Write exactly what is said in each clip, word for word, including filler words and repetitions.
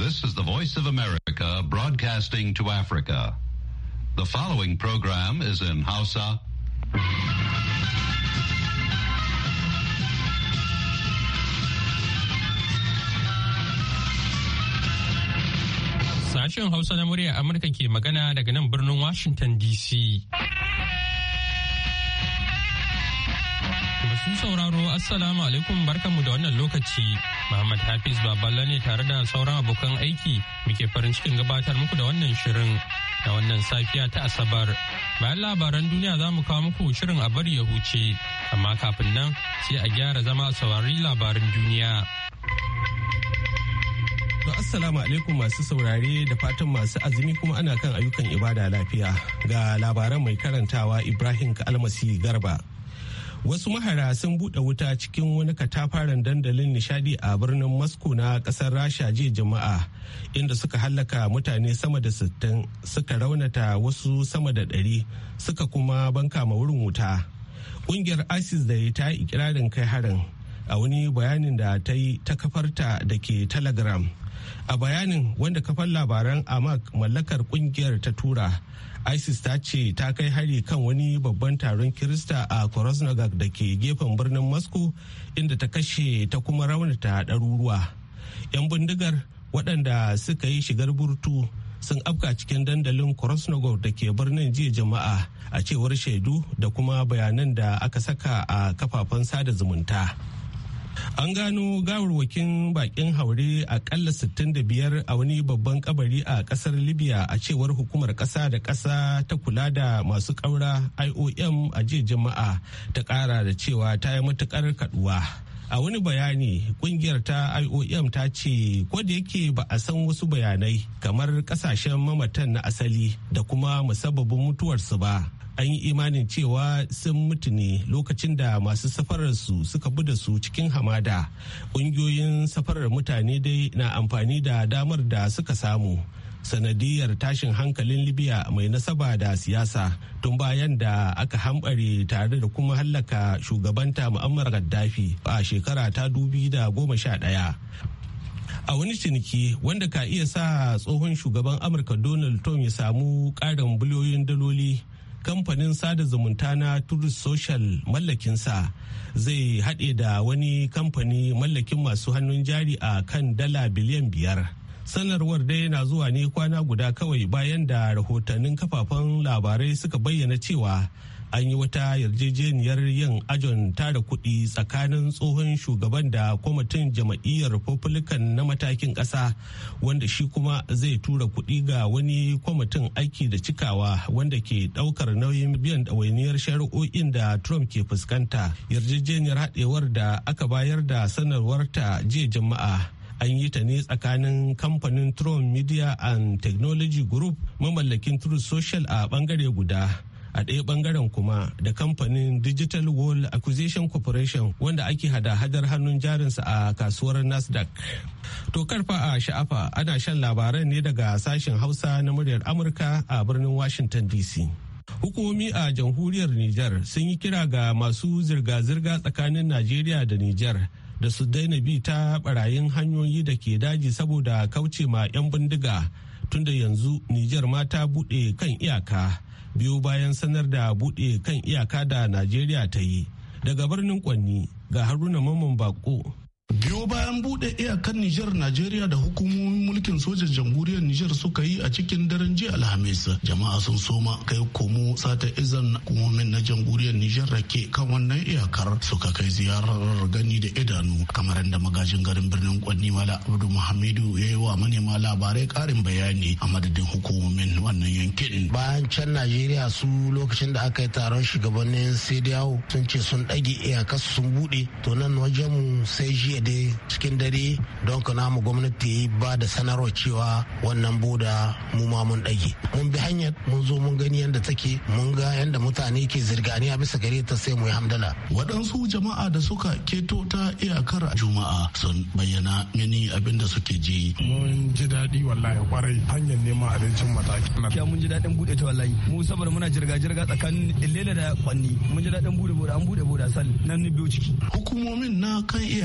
This is the Voice of America broadcasting to Africa. The following program is in Hausa. Sashen Hausa na murya Amurka ke magana daga nan birnin Washington D C. Masu sauraro Assalamu alaikum barkanmu da wannan lokaci. Muhammad Hafiz Baballa ne tare da sauran abokan aiki muke farin cikin gabatar muku da wannan shirin da wannan safiya ta Asabar. Bayan labaran duniya za mu kawo muku shirin a bari ya huce, amma kafin nan sai a gyara zama a saurari labaran duniya. To assalamu alaikum masu saurare da fatan masu azumi kuma ana kan ayyukan ibada lafiya. Ga labaran mai karantawa Ibrahim Kalmasi Garba. Wasu mahara sun buɗe wuta cikin wani katafaren dandalin nishadi a birnin Moscow na ƙasar Rasha jiya Juma'a, inda suka hallaka mutane sama da sittin, suka raunata wasu sama da ɗari, suka kuma banka ma wurin wuta. Ƙungiyar ISIS da ta yi ikirarin kai harin a wani bayanin da ta yi ta kafarta da ke Telegram. A bayanin wanda kafar labaran Amak mallakar ƙungiyar ta tura, ISIS ta ce ta kai hari kan wani babban taron Kirista a Krasnogag da ke gefen birnin Moscow, inda ta kashe ta kuma raunata ɗaruruwa. 'Yan bindigar waɗanda suka yi shigar burtu sun afka cikin dandalin Krasnogag da ke birnin jiya jama'a, a cewar shaidu da kuma bayanan da aka saka a kafafen sada zumunta. An gano gawarwakin bakin haure akalla sittin da biyar a wani babban kabari a kasar Libya, a cewar hukumar kasa da kasa ta kula da masu kaura I O M a jiya jama'a, ta kara da cewa ta yi matukar kaduwa. A wani bayani kungiyar ta I O M ta ce da yake ba a san wasu bayanai kamar kasashen mamatan na asali da kuma musabbabin mutuwarsu ba, an yi imanin cewa sun mutu ne lokacin da masu safararsu suka bi da su cikin hamada. Ƙungiyoyin safarar mutane dai na amfani da damar da suka samu sanadiyar tashin hankalin Libya mai nasaba da siyasa tun bayan da aka hambare tare da kuma hallaka shugabanta Muammar Gaddafi a shekara ta dubi da goma sha ɗaya. A wani ciniki wanda ka iya sa tsohon shugaban Amurka Donald Trump ya samu ƙarin biliyoyin daloli, kamfanin sada zumunta na Truth Social mallakinsa zai haɗe da wani kamfani mallakin masu hannun jari a kan dala biliyan biyar. Sanarwar dai na zuwa ne kwana guda kawai bayan da rahotannin kafafen labarai suka bayyana cewa an yi wata yarjejeniyar yin ajon tara kuɗi tsakanin tsohon shugaban da kwamitin jama'iyyar Republican na matakin ƙasa, wanda shi kuma zai tura kuɗi ga wani kwamitin aiki da cikawa wanda ke ɗaukar nauyin biyan ɗawainiyar shari'o'in da Trump ke fuskanta. Yarjejeniyar haɗewar da aka bayar da sanarwarta jiya Juma'a an yi ta ne tsakanin kamfanin Trump Media and Technology Group mamallakin Truth Social a bangare guda, a ɗaya bangaren kuma da kamfanin Digital World Acquisition Corporation wanda ake hada-hadar hannun jarinsa a kasuwar Nasdaq. To karfa a sha'afa ana shan labaran ne daga sashen Hausa na muryar Amurka a birnin Washington D C. Hukumomi a jamhuriyar Nijar sun yi kira ga masu zirga-zirga tsakanin Najeriya da Nijar da su daina bi ta barayin hanyoyi da ke daji saboda kauce ma 'yan bindiga, tunda yanzu Nijar ma ta buɗe kan iyaka biyu bayan sanar da buɗe kan iyaka da Najeriya ta yi. Daga birnin Kwanni ga Haruna Mamman Bako. Biyo bayan bude iyakan Nijar Najeriya da hukumomin mulkin sojan jamhuriyar Nijar suka yi a cikin daren jiya Alhamis, jama'a sun soma kai komo sata izan hukumomin na jamhuriyar Nijar rake kan wannan iyakar, suka kai ziyarar gani da idanu, kamar da magajin garin birnin Kwanni Mala Abdu Muhammadu ya yi wa manema labarai karin bayani a madadin hukumomin wannan yankin. Bayan can Najeriya su lokacin da aka yi taron shugabannin Sediyawo sun ce sun ɗage iyakar sun bude, to nan wajen mu sai jiya dai cikin dare don ka namu gwamnati ba da sanarwa cewa wannan boda mu ma mun ɗage. Mun bi hanyar mun zo mun gani yadda take, mun ga yadda mutane ke zirgani a bisa gare ta, sai mu yi hamdala. Waɗansu jama'a da suka keto ta iyakar Juma'a sun bayyana mini abin da suke ji. Mun ji daɗi wallahi kwarai, hanyar neman abincin mataki. Ya mun ji daɗin buɗe ta wallahi, mu saboda muna jirga-jirga tsakanin Ilela da Kwanni, mun ji daɗin buɗe boda, an buɗe boda sal nan ni biyo ciki. Hukumomin na kan iyaka na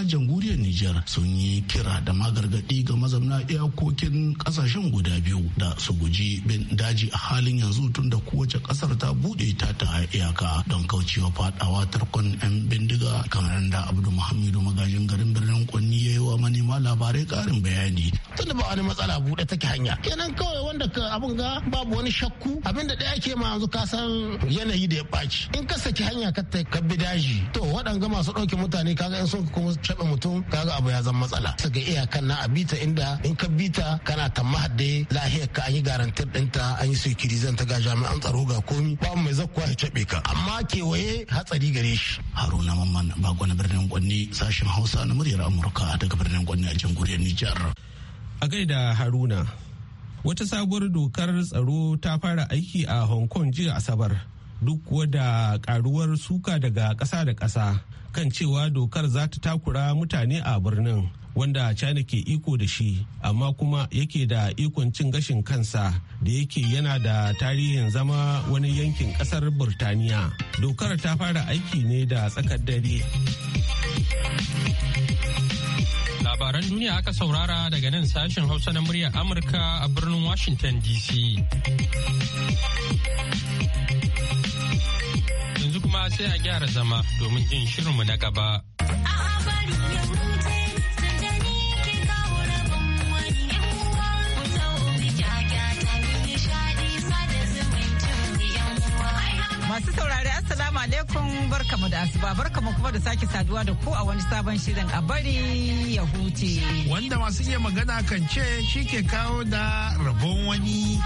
jamhuriyar Nijar sun yi kira da magargadi ga mazamna iyakokin kasashen guda biyu da su guji bin daji a halin yanzu tun da kowace kasar ta bude ta ta iyaka don kaucewa fadawa tarkon yan bindiga, kamar da Abdu Muhammadu magajin garin birnin Kwanni ya yi wa manema labarai karin bayani. Tunda ba wani matsala bude take hanya kenan kawai wanda ka abun ga babu wani shakku abinda da yake ma yanzu ka san yanayi da ya ɓaci in ka saki hanya ka ka bi daji to waɗanga masu ɗauke mutane kaga in sun kuma caɓe mutum kaga abu ya zama matsala su ga iyakan na a bita inda in ka bita kana tamahadde lahiyar ka an yi garantir ɗinta an yi sekirizan ta ga jami'an tsaro ga komi ba mai zakkuwa ya caɓe ka amma kewaye hatsari gare shi. Haruna Mamman Bago na birnin Kwanni, sashen Hausa na muryar Amurka daga birnin Kwanni a jamhuriyar Nijar. A gaida Haruna. Wata sabuwar dokar tsaro ta fara aiki a Hong Kong jiya Asabar, duk kuwa da karuwar suka daga ƙasa da ƙasa kan cewa dokar za ta takura mutane a birnin wanda China ke iko da shi, amma kuma yake da ikon cin gashin kansa da yake yana da tarihin zama wani yankin ƙasar Burtaniya. Dokar ta fara aiki ne da tsakar dare. Labaran duniya aka saurara daga nan sashen Hausa na muryar Amurka a birnin Washington D C. Yanzu kuma sai a gyara zama domin jin shirinmu na gaba. Masu saurari Assalamu alaikum, barkamu da asuba, barkamu kuma da sake saduwa da ku a wani sabon shirin a bari ya huce. Wanda masu iya magana kan ce shi ke kawo da rabon wani.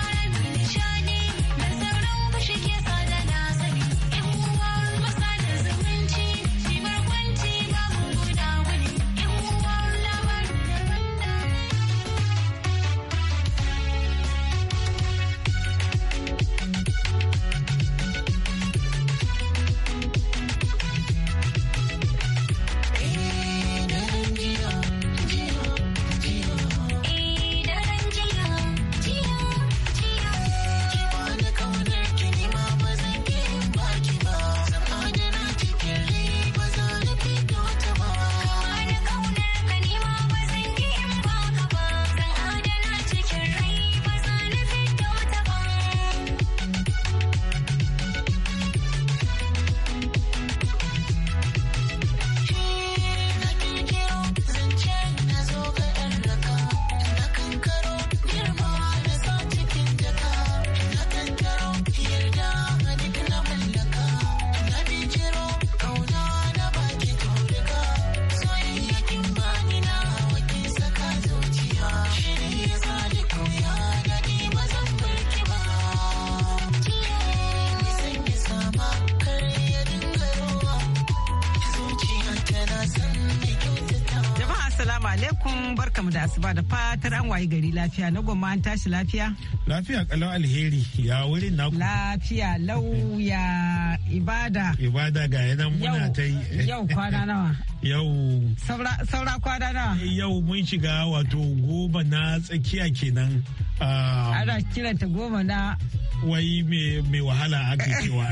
Barkamu da asuba da fatar an wayi gari lafiya, na gwamma an tashi lafiya? Lafiya kalau alheri, ya wurin naku? Lafiya lau, ya ibada. Ibada ga yanan muna ta yi. Yau kwana nawa? Yau. Saura kwana nawa? Yau mun shiga wato goma na tsakiya kenan. Ana kiranta goma na wai mai wahala ake cewa.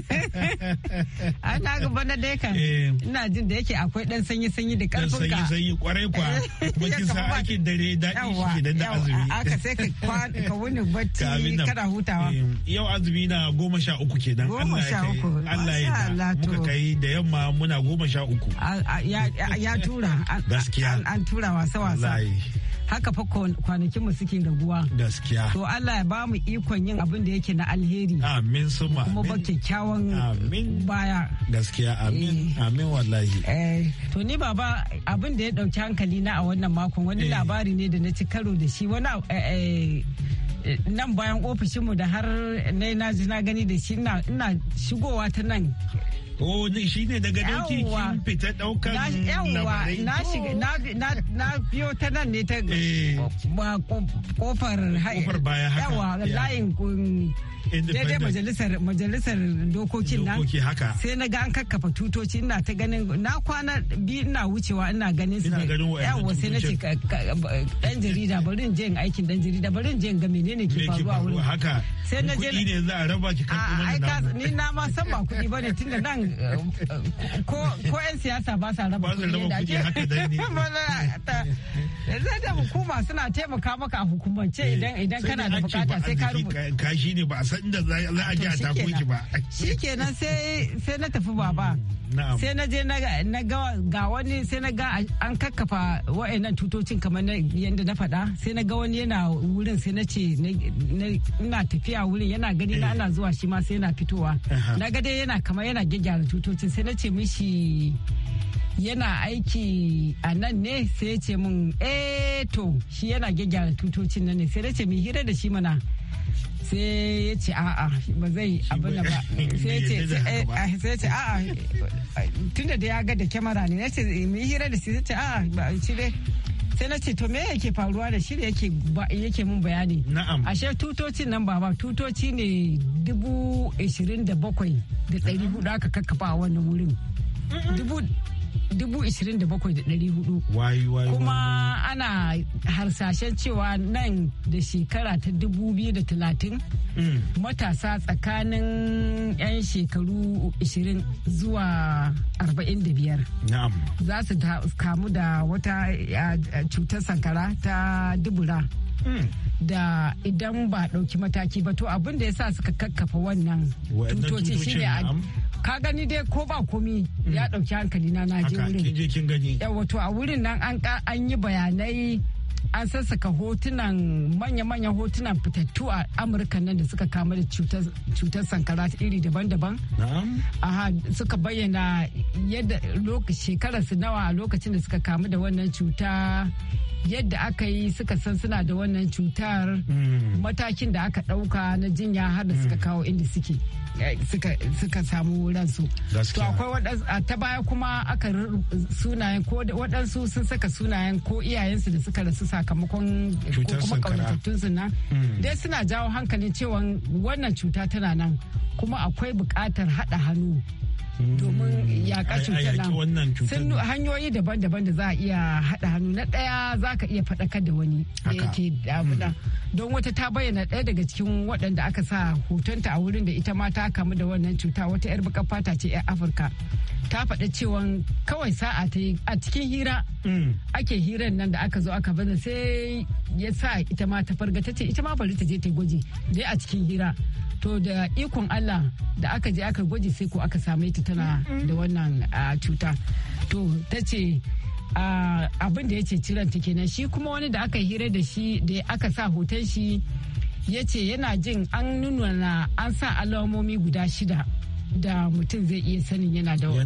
Ana gaba na dai kan ina jin da yake akwai dan sanyi-sanyi da karfin ka. Sanyi-sanyi kwarai kwa. Kuma kin sa aikin dare daɗi shi kenan da azumi. Aka sai ka wuni bacci kana hutawa. Yau azumi na goma sha uku kenan. Goma sha uku. Allah ya da muka kai da yamma muna goma sha uku. Ya tura. Gaskiya. An tura wasa-wasa. Haka fa kwanakin mu suke raguwa. Gaskiya. To Allah ya ba mu ikon yin abin da yake na alheri. Amin suma. Kuma ba kyakkyawan baya. Gaskiya amin. Amin wallahi. Eh to ni baba abin da ya dauki hankali na a wannan makon wani labari ne da na ci karo da shi wani nan bayan ofishinmu da har na ji na gani da shi ina shigowa ta nan. Oh, shi ne daga dauki kin fita daukan labarai. Na shiga na biyo ta nan ne ta kofar kofar baya haka. Yawa layin daidai majalisar majalisar dokokin nan sai na ga an kakkafa tutoci ina ta ganin na kwana biyu ina wucewa ina ganin su yawa sai na ce dan jarida bari in je in aikin dan jarida bari in je in ga menene ke faruwa wurin sai na je ne za a raba ki kan ni na ma san ba kuɗi bane tunda nan ko ko yan siyasa ba sa raba kuɗi da ake haka dan ne zai da hukuma suna taimaka maka a hukumance idan idan kana da bukata sai ka rubuta kashi ne ba a san da za a ji a tako ki ba shikenan sai sai na tafi baba sai na je na ga ga wani sai na ga an kakkafa wa'annan tutocin kamar yadda na faɗa sai na ga wani yana wurin sai na ce ina tafiya wurin yana gani na ana zuwa shi ma sai yana fitowa na ga dai yana kamar yana gyaggyara tutocin sai na ce mishi yana aiki a nan ne sai ya ce min eh to shi yana gyaggyara tutocin nan ne sai na ce mai hira da shi mana sai ya ce a'a ba zai abin da ba sai ya ce a'a tunda da ya ga da kyamara ne na ce mai hira da shi sai ce a'a ba shi dai sai na ce to me yake faruwa da shi da yake yake mun bayani ashe tutocin nan baba tutoci ne dubu ashirin da bakwai da ɗari hudu aka kakkafa a wannan wurin dubu dubu ishirin da bakwai da ɗari hudu kuma ana harsashen cewa nan da shekara ta dubu biyu da talatin matasa tsakanin 'yan shekaru ishirin zuwa arba'in da biyar za su kamu da wata cutar sankara ta dubura da idan ba ɗauki mataki ba to abin da ya sa suka kakkafa wannan tutoci shine ka gani dai ko ba komi ya ɗauki hankali na na je wurin yawa to a wurin nan an yi bayanai an sassaka hotunan manya-manyan hotunan fitattu a amurka nan da suka kama da cutar sankara iri daban-daban suka bayyana yadda shekararsu nawa a lokacin da suka kamu da wannan cuta yadda aka yi suka san suna da wannan cutar matakin da aka ɗauka na jinya har da suka kawo inda suke suka samu ransu to akwai waɗansu ta baya kuma aka sunayen ko waɗansu sun saka sunayen ko iyayensu da suka rasu sakamakon ko kuma ƙaunatattunsu nan dai suna jawo hankalin cewa wannan cuta tana nan kuma akwai buƙatar haɗa hannu domin yaƙa cutar nan sun hanyoyi daban-daban da za a iya haɗa hannu na ɗaya za ka iya faɗakar da wani da yake damuna don wata ta bayyana ɗaya daga cikin waɗanda aka sa hotonta a wurin da ita ma ta kamu da wannan cuta wata 'yar baƙar fata ce 'yar afirka ta faɗa cewa kawai sa'a ta yi a cikin hira ake hirar nan da aka zo aka bada sai ya sa ita ma ta farga ta ce ita ma bari ta je ta gwaji dai a cikin hira to da ikon Allah da aka je aka gwaji sai ko aka same ta tana da wannan cuta to ta ce abin da ya ce ciran ta kenan shi kuma wani da aka hira da shi da aka sa hoton shi ya ce yana jin an nuna an sa alamomi guda shida da mutum zai iya sanin yana da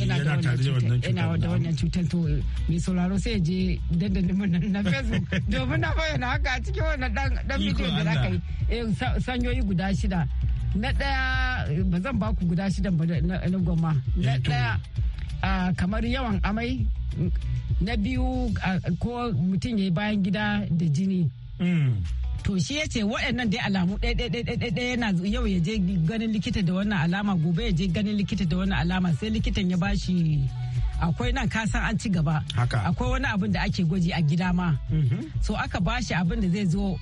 wannan cutar to mai sauraro sai je dandalin na Facebook domin na bayyana haka a cikin wannan dan bidiyo da aka yi sanyoyi guda shida na daya ba zan baku guda shida ba na goma na daya kamar yawan amai na biyu ko mutum ya yi bayan gida da jini to shi ya ce waɗannan dai alamu ɗaya yana yau ya je ganin likita da wannan alama gobe ya je ganin likita da wannan alama sai likitan ya bashi akwai nan kasan an ci gaba akwai wani abin da ake gwaji a gida ma so aka bashi abin da zai zo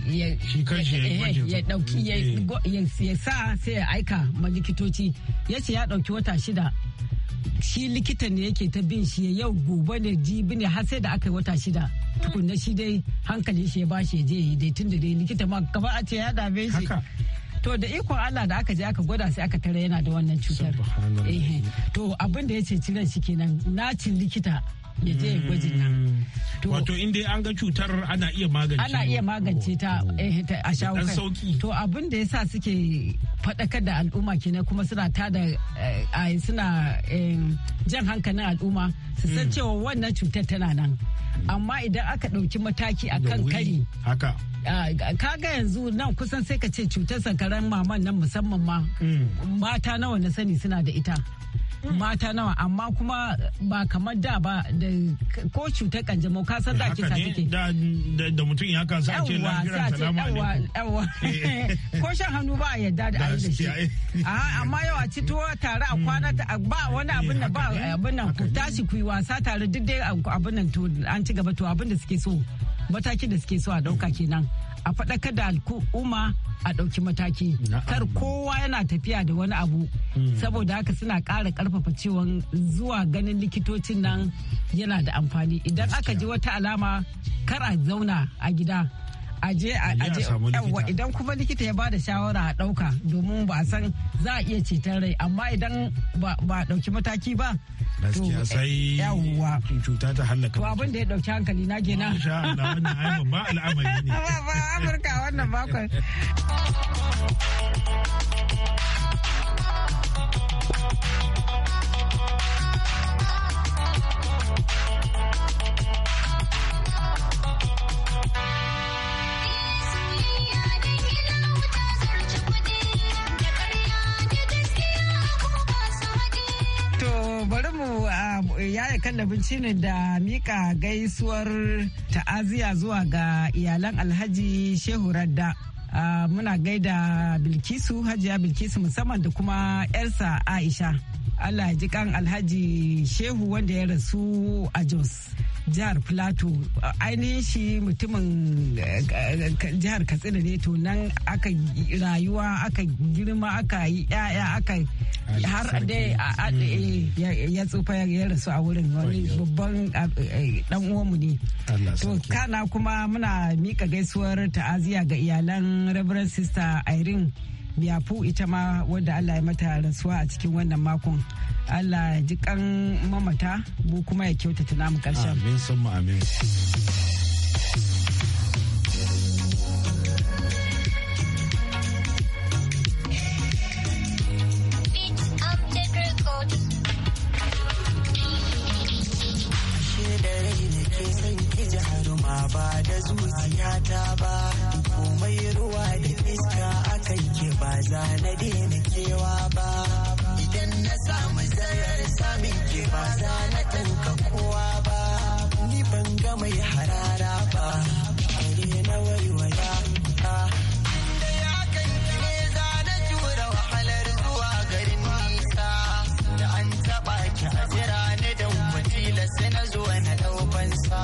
ya dauki ya sa sai ya aika ma likitoci ya ce ya dauki wata shida shi likitan ne yake ta bin shi yau gobe ne jibi ne har sai da aka yi wata shida tukunna shi dai hankali shi ya bashi je yi dai tun da dai likita ma kamar a ce ya dame shi to da ikon Allah da aka je aka gwada sai aka tare yana da wannan cutar to abin da ya ce ciran shi kenan nacin likita ya je ya gwajin nan. Wato in dai an ga cutar ana iya magance ana iya magance ta a shawo kai. To abin da yasa suke faɗakar da al'umma kenan kuma suna tada suna jan hankalin al'umma su san cewa wannan cutar tana nan. Amma idan aka ɗauki mataki a kan kari. Haka. Kaga yanzu nan kusan sai ka ce cutar sankaran maman nan musamman ma mata nawa na sani suna da ita. mata nawa amma kuma ba kamar da ba da ko cutar kanjamau ka san da kisa take da da mutum ya kan sa ce lafiya salamu alaikum yawa ko shan hannu ba a yadda da ayi da shi amma yau a ci tuwo tare a kwana ba wani abin da ba abin nan ku tashi ku yi wasa tare duk dai abin nan to an ci gaba to abin da suke so matakin da suke so a dauka kenan a faɗakar da al'umma a ɗauki mataki kar kowa yana tafiya da wani abu saboda haka suna ƙara ƙarfafa cewa zuwa ganin likitocin nan yana da amfani idan aka ji wata alama kar a zauna a gida aje aje yawa idan kuma likita ya bada shawara a ɗauka domin ba a san za a iya ceton rai amma idan ba a ɗauki mataki ba gaskiya sai yawa cuta ta hallaka to abin da ya ɗauki hankali na kenan insha Allah wannan ai ba al'amari ne ba Amurka wannan bakon yaya kallabin ne da mika gaisuwar ta'aziya zuwa ga iyalan alhaji shehu radda uh, muna gaida bilkisu hajiya bilkisu musamman da kuma yarsa aisha Allah ji kan alhaji shehu wanda ya rasu a jos jihar plateau ainihin shi mutumin jihar katsina ne to nan aka rayuwa aka girma aka yi yaya aka har dai ya tsufa ya rasu a wurin wani babban dan uwanmu ne to kana kuma muna mika gaisuwar ta'aziya ga iyalan Reverend Sister Irene Biyafu ita ma wadda Allah ya mata rasuwa a cikin wannan makon. Allah ji kan mamata mu kuma ya kyautata namu karshen. Amin summa amin. Ba da zuciyata ba komai ruwa da iska akan ke ba za na daina kewa ba idan na samu zayar samin ke ba za na tanka kowa ba ni ban ga mai harara ba kare na waiwaya ba da ya kan ne za na jura wahalar zuwa garin nisa da an taba ki a jira ni da watila sai na zo na daukan sa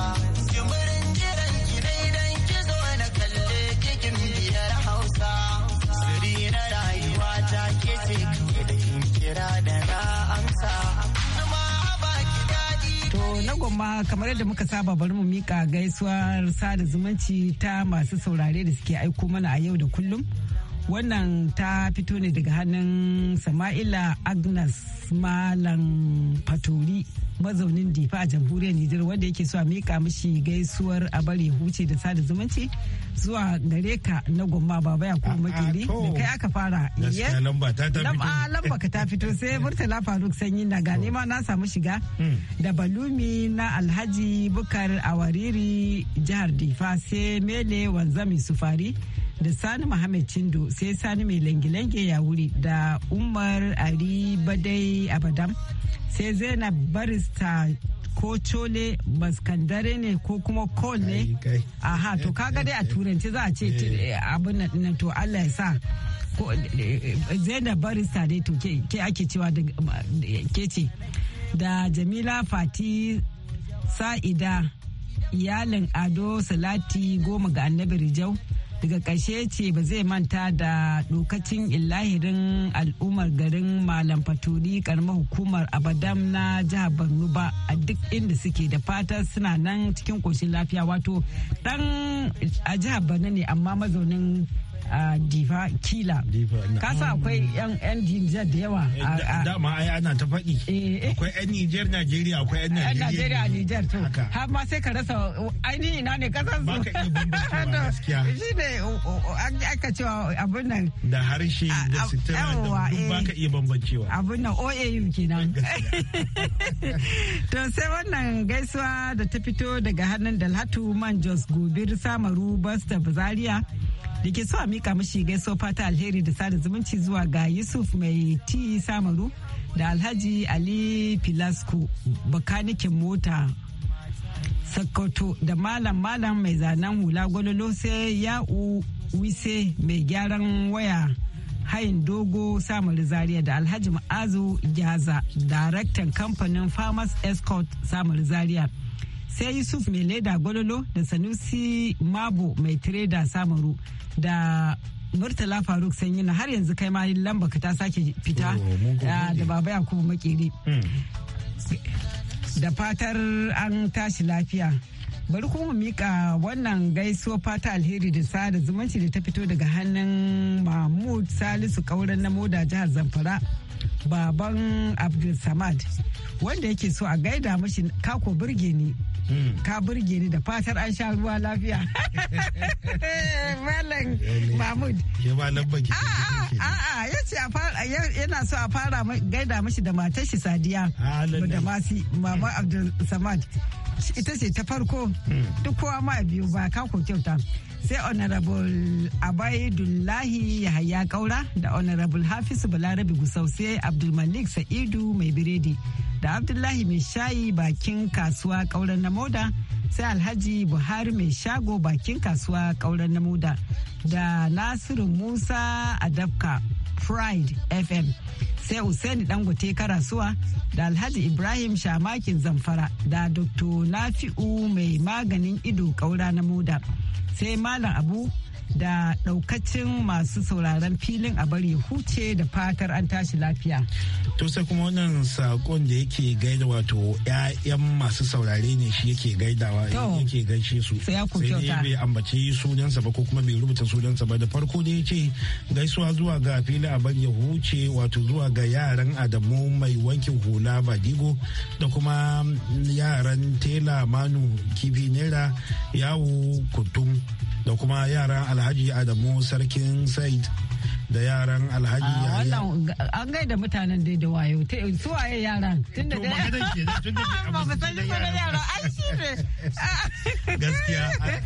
na gwamma kamar yadda muka saba bari mu mika gaisuwar sada zumunci ta masu saurare da suke aiko mana a yau da kullum. Wannan ta fito ne daga hannun Sama'ila Agnes Malam Fatori mazaunin Difa a jamhuriyar Nijar wanda yake so a mika mishi gaisuwar a bari huce da sada zumunci zuwa gare ka na gwamma baba ya kuma makili da kai aka fara. Lamba ta ta fito. Lamba ka ta fito sai Murtala Faruk Sanyi na gane ma na samu shiga da Balumi na Alhaji Bukar Awariri jihar Difa sai Mele Wanzami Sufari da Sani Muhammad Chindo sai Sani mai lange-lange ya wuri da Umar Ali Badai Abadam sai Zainab Barista ko Chole Baskandare ne ko kuma Kol ne. Aha to kaga dai a turanci za a ce abin nan to Allah ya sa Zainab Barista dai to ke ake cewa da ke ce da Jamila Fati Sa'ida iyalin Ado Salati goma ga Annabi Rijau. Daga ƙarshe ce ba zai manta da dokacin illahirin al'ummar garin Malam Faturi karamar hukumar Abadam na jihar Borno ba a duk inda suke da fata suna nan cikin ƙoshin lafiya wato dan a jihar Borno ne amma mazaunin a Difa Kila. Kasa akwai yan Nijar da yawa. Dama ai ana ta faɗi. Akwai yan Nijar Najeriya akwai yan Najeriya. Yan Najeriya Nijar to. Har ma sai ka rasa ainihin ina ne kasar su. Baka iya bambancewa gaskiya. Shi ne aka cewa abin nan. Da harshe da sutura da duk baka iya bambancewa. Abin nan O A U kenan. To sai wannan gaisuwa da ta fito daga hannun Dalhatu Manjos Gobir Samaru Basta Zaria. Da ke so a mika mashi gaiso fata alheri da sada zumunci zuwa ga Yusuf mai ti Samaru da Alhaji Ali Filasco bakanikin mota Sokoto, da malam malam mai zanen hula Gololo, sai Ya'u Wise mai gyaran waya hayin dogo Samaru Zaria, da Alhaji Ma'azu Gyaza daraktan kamfanin Farmers Escort Samaru Zaria, sai Yusuf mai leda Gololo, da Sanusi Mabo mai tireda Samaru, da Murtala Faruk Sanyi na har yanzu kai ma lamba ka ta sake fita da Baba Yakubu Makeri. Da fatar an tashi lafiya. Bari kuma mika wannan gaisuwa fata alheri da sada zumunci da ta fito daga hannun Mahmud Salisu Kauran na Moda jihar Zamfara, baban Abdul Samad, wanda yake so a gaida mashi kako burge ni. Ka burge ni, da fatar an sha ruwa lafiya. Malam Mahmud. Ya ba lamba ki. A'a, ya ce yana so a fara gaida mashi da matar shi Sadiya. Da masi Mama Abdul Samad. Ita ce ta farko. Duk kowa ma biyu ba kako kyauta. Sai Honorable Abaidullahi Yahaya Kaura da Honorable Hafizu Balarabi Gusau, sai Abdulmalik Sa'idu mai biredi da Abdullahi mai shayi bakin kasuwa Kauran na Moda, sai Alhaji Buhari mai shago bakin kasuwa Kauran na Moda, da Nasiru Musa Adabka Pride F M, sai Usaini Dangote Karasuwa, da Alhaji Ibrahim Shamakin Zamfara, da Doctor Nafi'u mai maganin ido Kaura na Moda, sai Malam Abu da daukacin masu sauraron filin a bari huce da fatar an tashi lafiya. To sai kuma wannan sakon da yake gaida wato ƴaƴan masu saurare ne shi yake gaidawa yake gaishe su. Sai dai bai ambaci sunansa ba ko kuma bai rubuta sunansa ba. Da farko da yace gaisuwa zuwa ga filin a bari huce wato zuwa ga yaran Adamu mai wankin hula Badigo, da kuma yaran Tela Manu Kifi Naira Yawo Kutum, da kuma yaran Alhaji Adamu Sarkin Said, da yaran Alhaji Yahaya. An gaida mutanen dai da wayo. Su waye yaran? Tun da dai. Ba ba san sunan yaran. Ai shi ne. Gaskiya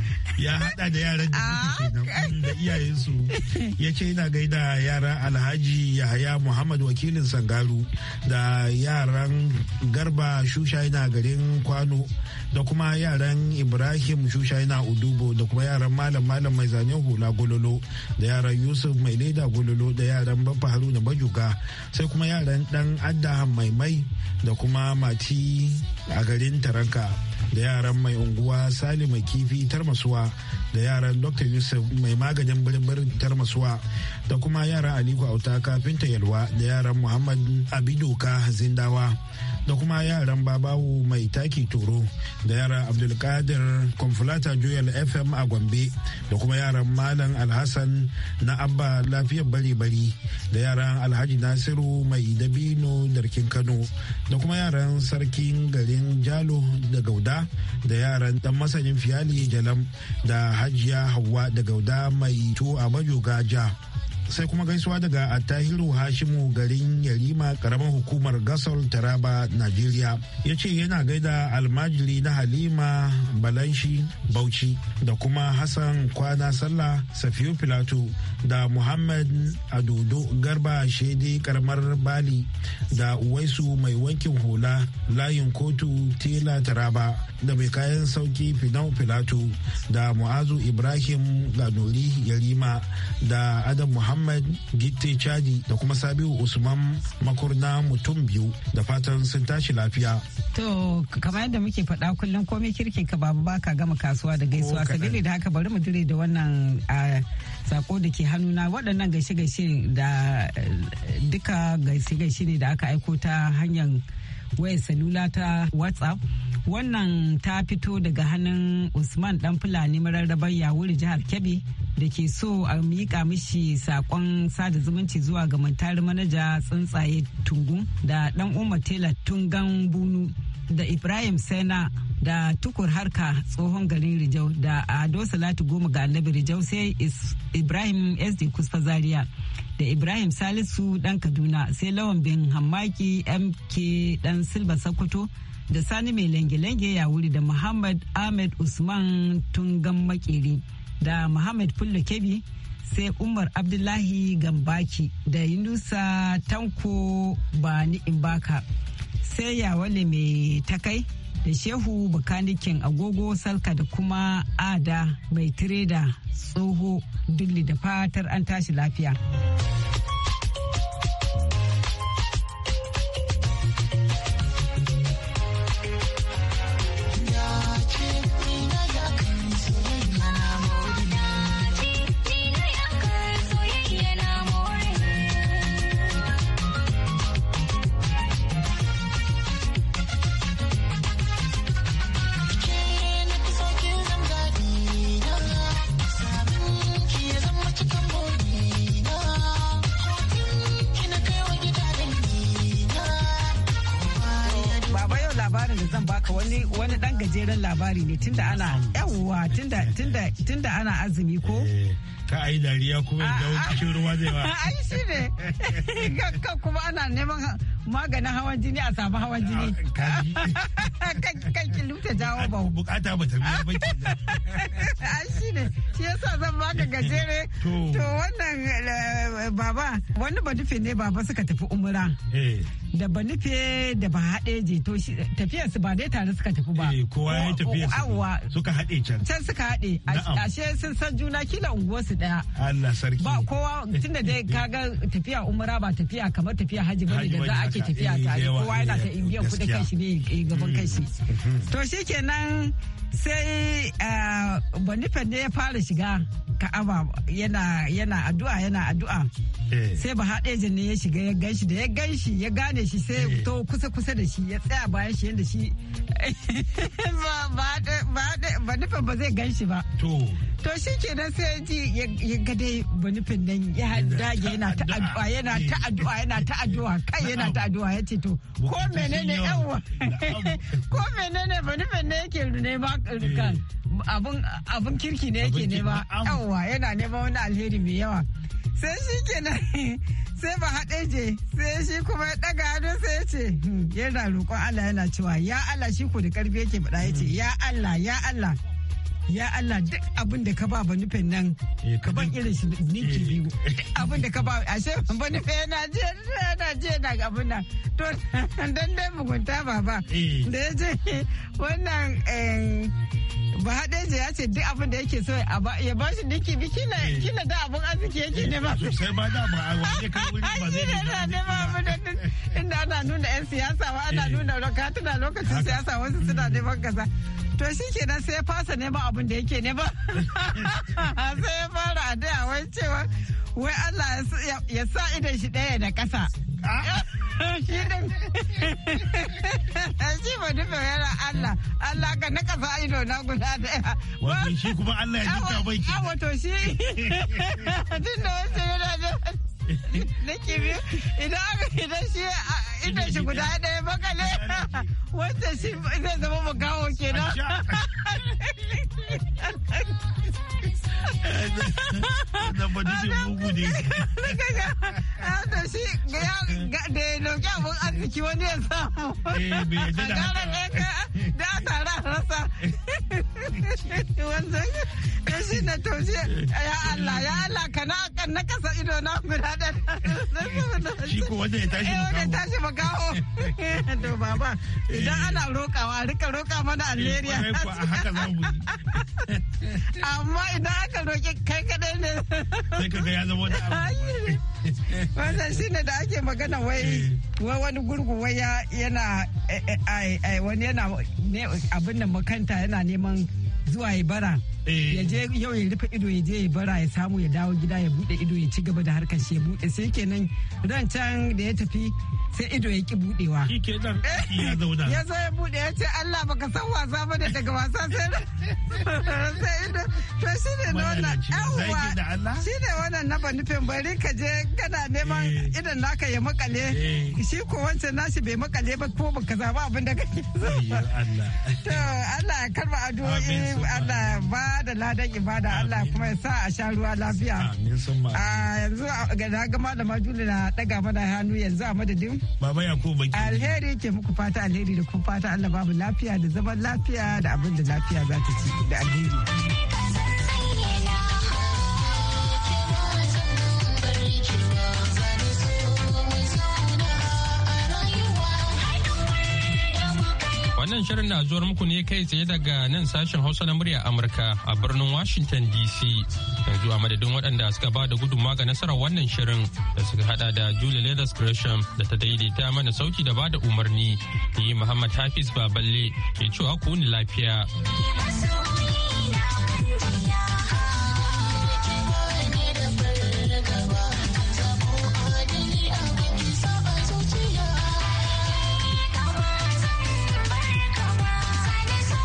ya hada da yaran da suke kenan da iyayensu. Ya ce yana gaida yaran Alhaji Yahaya Muhammad wakilin Sangaru, da yaran Garba Shushaina garin Kwano, da kuma yaran Ibrahim Shushaina Udubo, da kuma yaran Malam Malam mai zanen hula Gololo, da yaran Yusuf mai leda Gololo, da yaran Baffa Haruna Bajuga, sai kuma yaran Dan Adda Maimai, da kuma Mati a garin Taranka, da yaran mai unguwa Sali mai kifi Tarmasuwa, da yaran Doctor Yusuf mai maganin birnin Tarmasuwa, da kuma yaran Aliko Auta kafinta Yalwa, da yaran Muhammad Abidoka Zindawa, da kuma yaran Babawu mai taki Toro, da yaran Abdulkadir Konfulata Joyal F M a Gombe, da kuma yaran Malam Alhassan na Abba Lafiyar Bari Bari, da yaran Alhaji Nasiru mai Dabino Darkin Kano, da kuma yaran Sarkin garin Jalo da Gauda, da yaran Dan Masanin Fiyali Jalam, da Hajiya Hauwa da Gauda mai to a Bajoga Ja. Sai kuma gaisuwa daga Attahiru Hashimu garin Yarima karamar hukumar Gasol Taraba Najeriya. Ya ce yana gaida almajiri na Halima Balanshi Bauchi, da kuma Hassan Kwana Sallah Safiyu Filato, da Muhammad Adodo Garba Shede karamar Bali, da Uwaisu mai wankin hula layin kotu Tela Taraba, da mai kayan sauki Finau Filato, da Mu'azu Ibrahim Ganori Yarima, da Adam Muhammad Muhammad Gitte Chadi, da kuma Sabiu Usman Makurna mutum biyu, da fatan sun tashi lafiya. To kamar yadda muke faɗa kullum komai kirki ka babu baka gama kasuwa da gaisuwa, sabili da haka bari mu dire da wannan sako da ke hannuna. Waɗannan gaishe-gaishe da duka gaishe-gaishe ne da aka aiko ta hanyar wayar salula ta WhatsApp. Wannan ta fito daga hannun Usman Dan Fulani mararrabar Yawuri jihar Kebbi, da ke so a miƙa mishi sakon sada zumunci zuwa ga mantari manaja tsuntsaye Tungun, da Dan Umar Tela Tungan Bunu, da Ibrahim Sena, da Tukur Harka tsohon garin Rijau, da Ado Salatu Goma ga Annabi Rijau, sai Ibrahim S D Kusfa Zaria, da Ibrahim Salisu Dan Kaduna, sai Lawan bin Hammaki M K Dan Silba Sokoto, da Sani mai lange-lange ya wuri, da Muhammad Ahmed Usman Tungan Makeri, da Muhammad Fullo Kebi, sai Umar Abdullahi Gambaki da Yunusa Tanko Bani Imbaka, sai Yawale mai takai da Shehu bakanikin agogo Salka da kuma Ada mai tireda tsoho Dulli, da fatar an tashi lafiya. Wani dan gajeren labari ne tunda ana yawwa tunda tunda tunda ana azumi ko ka ai dariya kuma da cikin ruwa zai ba ai shi ne ka kuma ana neman maganin hawan jini a samu hawan jini kan ki luta jawo ba bukata ba ta biya ba ai shi ne shi yasa zan baka gajere to wannan baba wani ba nufe ne baba suka tafi umra da ba nufe da ba haɗe je to tafiyar su ba dai tare suka tafi ba kowa ya tafiya suka haɗe can can suka haɗe ashe sun san juna kila unguwar su daya Allah sarki ba kowa tunda dai kaga tafiya umra ba tafiya kamar tafiya haji bane da za a ke tafiya tare kowa yana ta biyan kuɗin kanshi ne gaban kanshi to shikenan sai banifan ne ya fara shiga ka'aba yana yana addu'a yana addu'a sai ba haɗejin ne ya shiga ya ganshi da ya ganshi ya gane shi sai to kusa kusa da shi ya tsaya bayan shi yadda shi ba nufin ba zai ganshi ba to to shi kenan sai ji ya ga dai ba nufin nan ya dage yana ta addu'a yana ta addu'a yana ta addu'a kai yana ta addu'a ya ce to ko menene yawa ko menene ba nufin ne yake nema kan abun abun kirki ne yake nema yawa yana nema wani alheri mai yawa sai shi kenan sai ba haɗe je sai shi kuma ya ɗaga hannu sai ya ce yana roƙon Allah yana cewa ya Allah shi ko da ƙarfi yake faɗa ya ce ya Allah ya Allah ya Allah duk abin da ka ba ba nufin nan ka ban irin shi ninki biyu abin da ka ba ashe ba nufin yana je yana je na abin nan to dan dai mugunta baba da ya je wannan ba haɗe ya ce duk abin da yake so ya ba shi ninki biyu kila kila da abin arziki yake ne ba sai ba da ba a waje kan wuri ba zai ne ba abin da inda ana nuna yan siyasa wa ana nuna lokacin lokacin siyasa wasu suna neman kaza to shi kenan sai ya fasa neman abin da yake nema sai ya fara addu'a wai cewa wai Allah ya sa idan shi ɗaya da ƙasa shi din shi ba nufin yana Allah Allah ka na ƙasa ido na guda ɗaya wato shi kuma Allah ya jika bai ki wato shi tun da wasu yana da nake biyu idan aka idan shi idan shi guda ɗaya bakale wanda shi zai zama magawo kenan da ba dushe mugu ne da shi da ya dauki abin arziki wani ya samu da a tara rasa wanzan da shi na taushe ya Allah ya Allah ka na kasa ido na guda da shi ko wanda ya tashi makaho ya tashi makaho to baba idan ana rokawa rika roka mana alheriya haka za mu amma idan aka roki kai kadai ne sai kaga ya zama wani abu wannan shine da ake magana wai wai wani gurgu wai yana wani yana abin da makanta yana neman zuwa ya bara ya je yau ya rufe ido ya je ya bara ya samu ya dawo gida ya bude ido ya ci gaba da harkar shi ya bude sai kenan ran can da ya tafi sai ido ya ki budewa shi kenan ya zauna ya zo ya bude ya ce Allah baka san wasa ba da daga wasa sai sai ido to shi ne wannan yawa shi ne wannan na ba nufin bari ka je kana neman idan naka ya makale shi ko wancan nashi bai makale ba ko baka zaba abin da kake so to Allah ya karba addu'o'i Allah ba da ladan ibada Allah kuma ya sa a sha ruwa lafiya. A yanzu ga na ga malama Juli na daga mana hannu yanzu a madadin. Baba Yakubu Baki. Alheri ke muku fata alheri da kuma fata Allah babu lafiya da zaman lafiya da abin da lafiya za ta ci da alheri. Wannan shirin na zuwar muku ne kai tsaye daga nan sashen Hausa na murya Amurka a birnin Washington D C. Yanzu a madadin waɗanda suka ba da gudunmawa ga nasarar wannan shirin da suka hada da Julie Leathers Gresham da ta daidaita mana sauti da ba da umarni. Ni Muhammad Hafiz Baballe ke cewa ku ni lafiya.